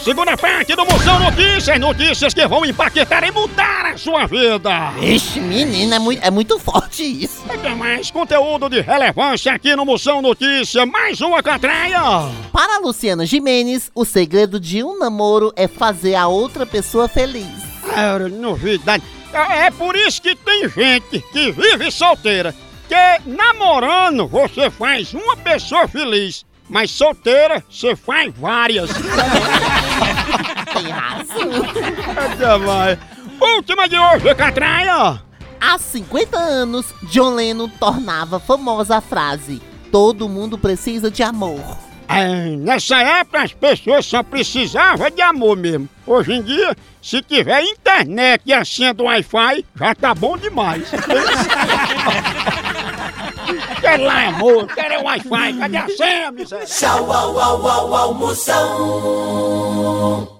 segunda parte do Moção Notícias, notícias que vão impactar e mudar a sua vida. Ixi, menina, é muito forte isso. Tem mais conteúdo de relevância aqui no Moção Notícias, mais uma catraia. Para Luciana Gimenez, o segredo de um namoro é fazer a outra pessoa feliz. Novidade. É por isso que tem gente que vive solteira, que namorando você faz uma pessoa feliz, mas solteira você faz várias. Tem razão. Última de hoje, catraia. Há 50 anos, John Lennon tornava famosa a frase: todo mundo precisa de amor. Nessa época as pessoas só precisavam de amor mesmo. Hoje em dia, se tiver internet e a senha do Wi-Fi, já tá bom demais. Quero lá amor, quero Wi-Fi, cadê a senha, miséria? Tchau, au, au, au, au, Moção.